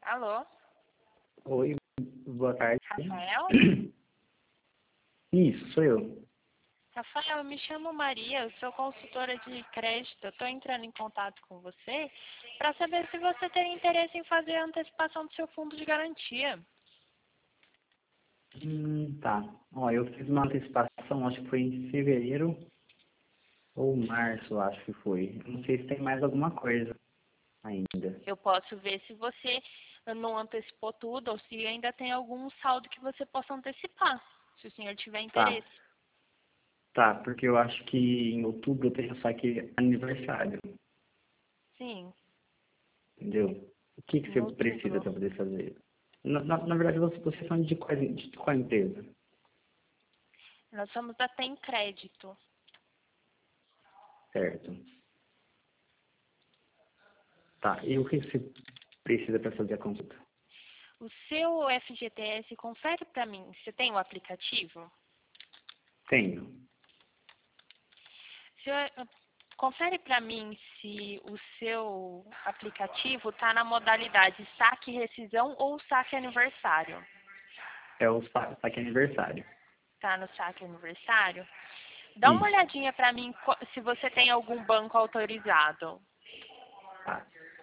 Alô, Oi, boa tarde. Rafael? Isso, sou eu. Rafael, eu me chamo Maria, eu sou consultora de crédito. Eu estou entrando em contato com você para saber se você tem interesse em fazer a antecipação do seu fundo de garantia. Tá. Ó, eu fiz uma antecipação, acho que foi em fevereiro ou março, acho que foi. Não sei se tem mais alguma coisa ainda. Eu posso ver se você não antecipou tudo ou se ainda tem algum saldo que você possa antecipar, se o senhor tiver Tá. interesse. Tá, porque eu acho que em outubro eu tenho saque aniversário, Sim, entendeu? O que em você precisa outubro. para poder fazer? Na verdade, vocês são de qual empresa? Nós somos da Tem Crédito. Certo. Tá, e o que você precisa para fazer a consulta? O seu FGTS, confere para mim, você tem o aplicativo? Tenho. Senhor, confere para mim se o seu aplicativo está na modalidade saque rescisão ou saque aniversário. É o saque aniversário. Está no saque aniversário? Dá uma Isso. olhadinha para mim se você tem algum banco autorizado. Tá.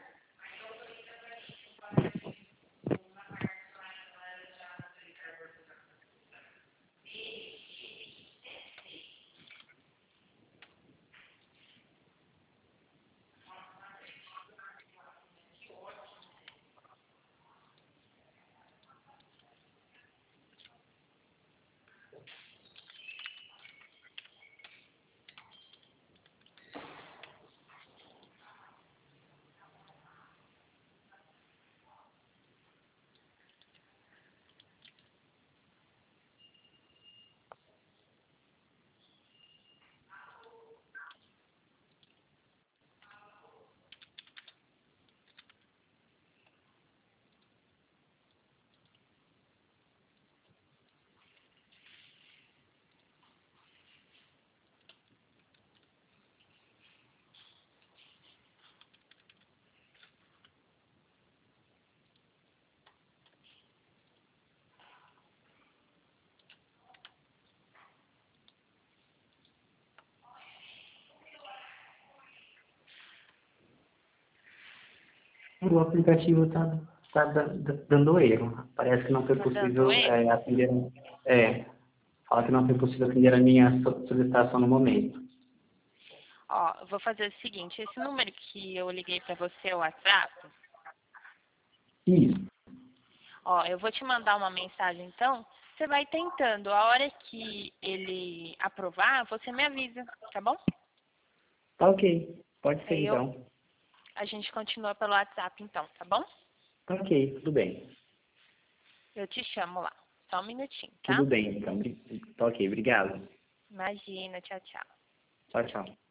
O aplicativo tá dando erro. Parece que não foi Está dando possível erro? atender. Fala que não foi possível atender a minha solicitação no momento. Ó, eu vou fazer o seguinte, esse número que eu liguei para você é o WhatsApp. Isso. Ó, eu vou te mandar uma mensagem então. Você vai tentando. A hora que ele aprovar, você me avisa, tá bom? Tá ok. Pode ser Aí então. a gente continua pelo WhatsApp então, tá bom? Tá ok, tudo bem. Eu te chamo lá. Só um minutinho, tá? Tudo bem, então. Tá ok, obrigado. Imagina, tchau, tchau. Tchau, tchau.